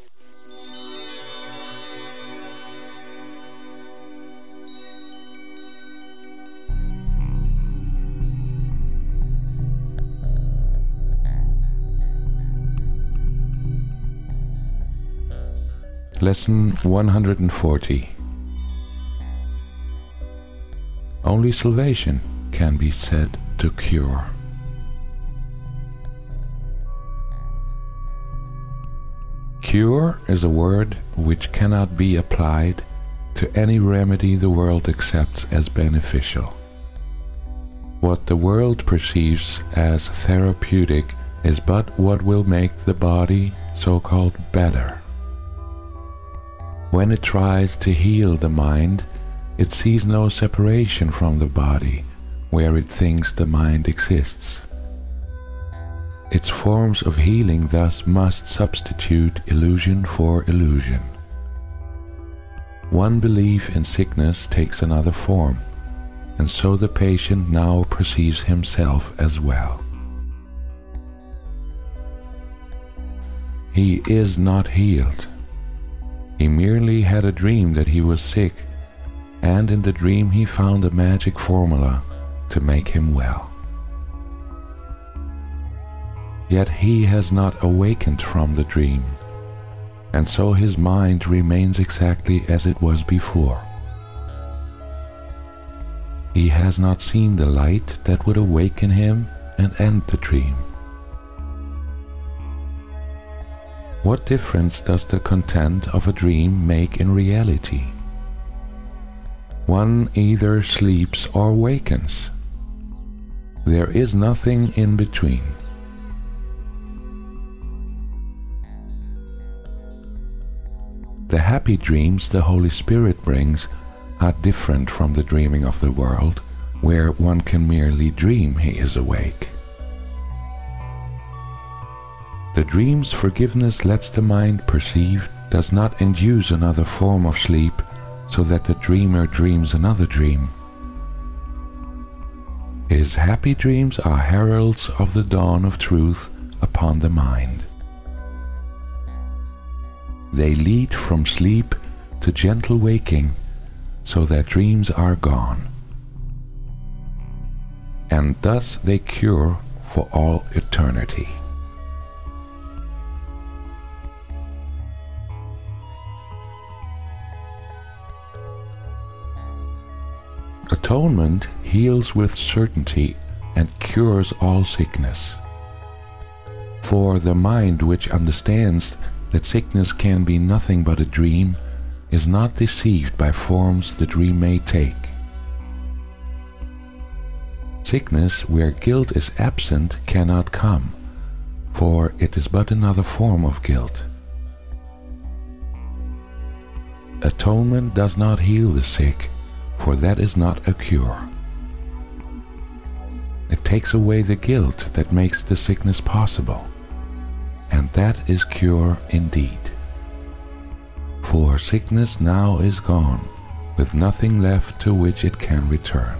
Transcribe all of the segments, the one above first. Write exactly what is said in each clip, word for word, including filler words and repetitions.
Lesson one hundred forty. Only salvation can be said to cure. Cure is a word which cannot be applied to any remedy the world accepts as beneficial. What the world perceives as therapeutic is but what will make the body so-called better. When it tries to heal the mind, it sees no separation from the body where it thinks the mind exists. Its forms of healing thus must substitute illusion for illusion. One belief in sickness takes another form, and so the patient now perceives himself as well. He is not healed. He merely had a dream that he was sick, and in the dream he found a magic formula to make him well. Yet he has not awakened from the dream, and so his mind remains exactly as it was before. He has not seen the light that would awaken him and end the dream. What difference does the content of a dream make in reality? One either sleeps or wakens. There is nothing in between. The happy dreams the Holy Spirit brings are different from the dreaming of the world, where one can merely dream he is awake. The dream's forgiveness lets the mind perceive does not induce another form of sleep, so that the dreamer dreams another dream. His happy dreams are heralds of the dawn of truth upon the mind. They lead from sleep to gentle waking, so that dreams are gone. And thus they cure for all eternity. Atonement heals with certainty and cures all sickness. For the mind which understands that sickness can be nothing but a dream is not deceived by forms the dream may take. Sickness where guilt is absent cannot come, for it is but another form of guilt. Atonement does not heal the sick, for that is not a cure. It takes away the guilt that makes the sickness possible, and that is cure indeed. For sickness now is gone, with nothing left to which it can return.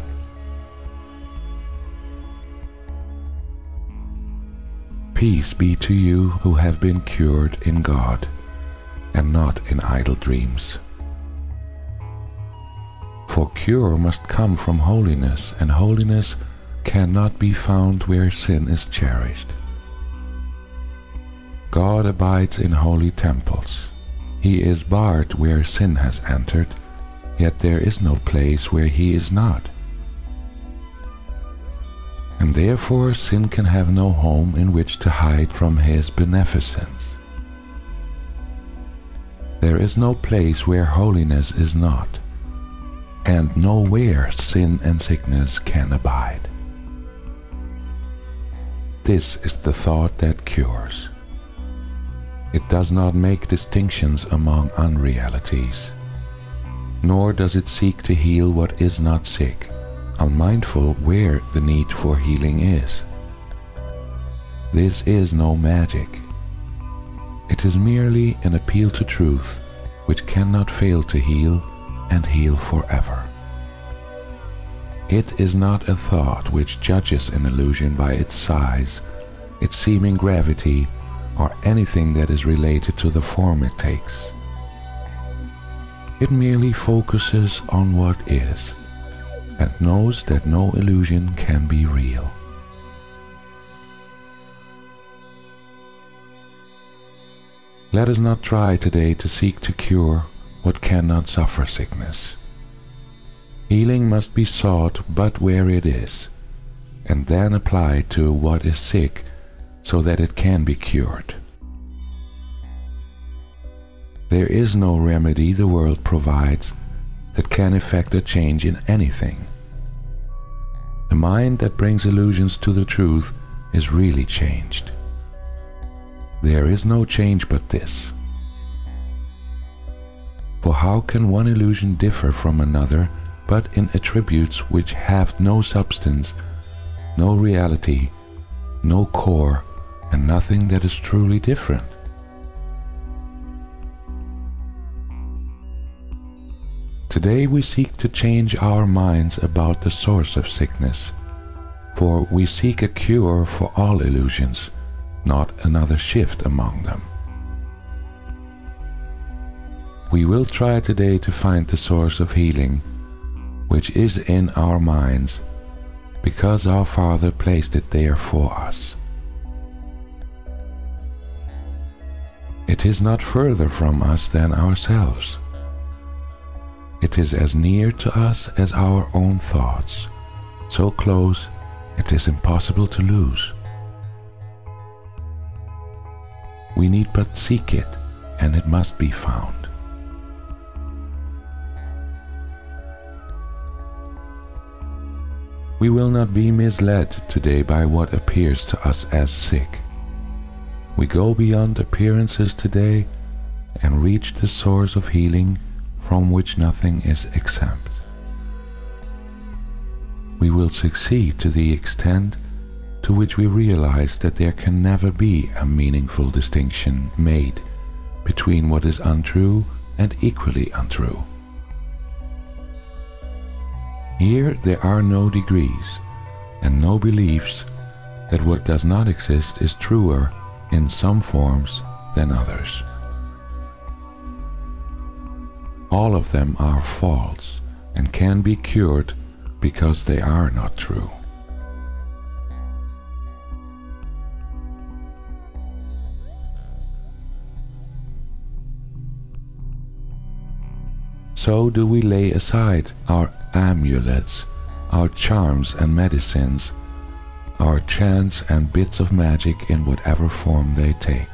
Peace be to you who have been cured in God, and not in idle dreams. For cure must come from holiness, and holiness cannot be found where sin is cherished. God abides in holy temples. He is barred where sin has entered, yet there is no place where he is not. And therefore sin can have no home in which to hide from his beneficence. There is no place where holiness is not, and nowhere sin and sickness can abide. This is the thought that cures. It does not make distinctions among unrealities, nor does it seek to heal what is not sick, unmindful where the need for healing is. This is no magic. It is merely an appeal to truth, which cannot fail to heal and heal forever. It is not a thought which judges an illusion by its size, its seeming gravity, or anything that is related to the form it takes. It merely focuses on what is and knows that no illusion can be real. Let us not try today to seek to cure what cannot suffer sickness. Healing must be sought but where it is, and then applied to what is sick so that it can be cured. There is no remedy the world provides that can effect a change in anything. The mind that brings illusions to the truth is really changed. There is no change but this. For how can one illusion differ from another but in attributes which have no substance, no reality, no core, and nothing that is truly different? Today we seek to change our minds about the source of sickness, for we seek a cure for all illusions, not another shift among them. We will try today to find the source of healing, which is in our minds, because our Father placed it there for us. It is not further from us than ourselves. It is as near to us as our own thoughts, so close it is impossible to lose. We need but seek it, and it must be found. We will not be misled today by what appears to us as sick. We go beyond appearances today and reach the source of healing from which nothing is exempt. We will succeed to the extent to which we realize that there can never be a meaningful distinction made between what is untrue and equally untrue. Here there are no degrees and no beliefs that what does not exist is truer in some forms than others. All of them are false and can be cured because they are not true. So do we lay aside our amulets, our charms and medicines, our chants and bits of magic in whatever form they take.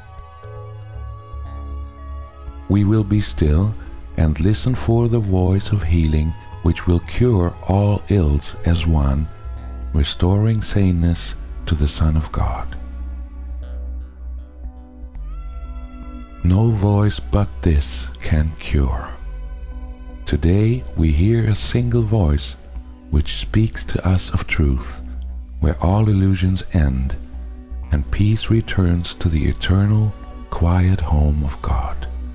We will be still and listen for the voice of healing which will cure all ills as one, restoring saneness to the Son of God. No voice but this can cure. Today we hear a single voice which speaks to us of truth, where all illusions end and peace returns to the eternal, quiet home of God.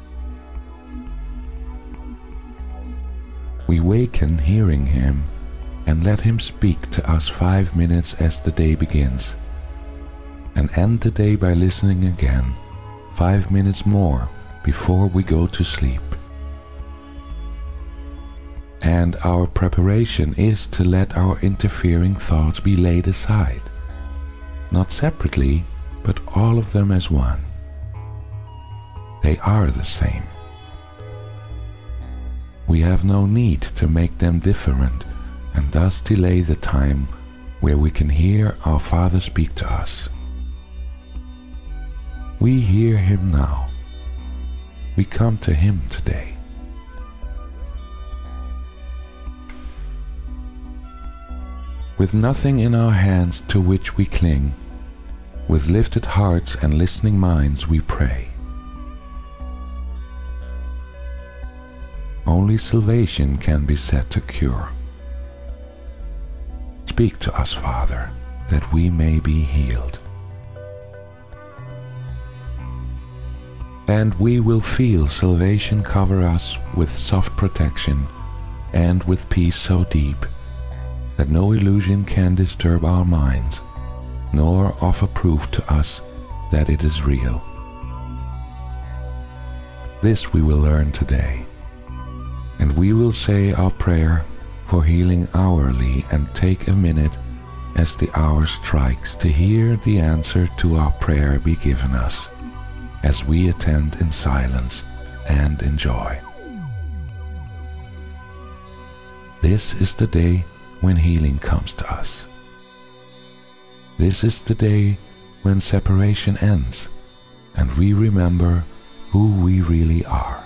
We waken hearing Him and let Him speak to us five minutes as the day begins, and end the day by listening again five minutes more before we go to sleep. And our preparation is to let our interfering thoughts be laid aside, not separately, but all of them as one. They are the same. We have no need to make them different and thus delay the time where we can hear our Father speak to us. We hear Him now. We come to Him today. With nothing in our hands to which we cling, with lifted hearts and listening minds we pray. Only salvation can be said to cure. Speak to us, Father, that we may be healed. And we will feel salvation cover us with soft protection and with peace so deep that no illusion can disturb our minds, nor offer proof to us that it is real. This we will learn today, and we will say our prayer for healing hourly and take a minute as the hour strikes to hear the answer to our prayer be given us, as we attend in silence and in joy. This is the day when healing comes to us. This is the day when separation ends and we remember who we really are.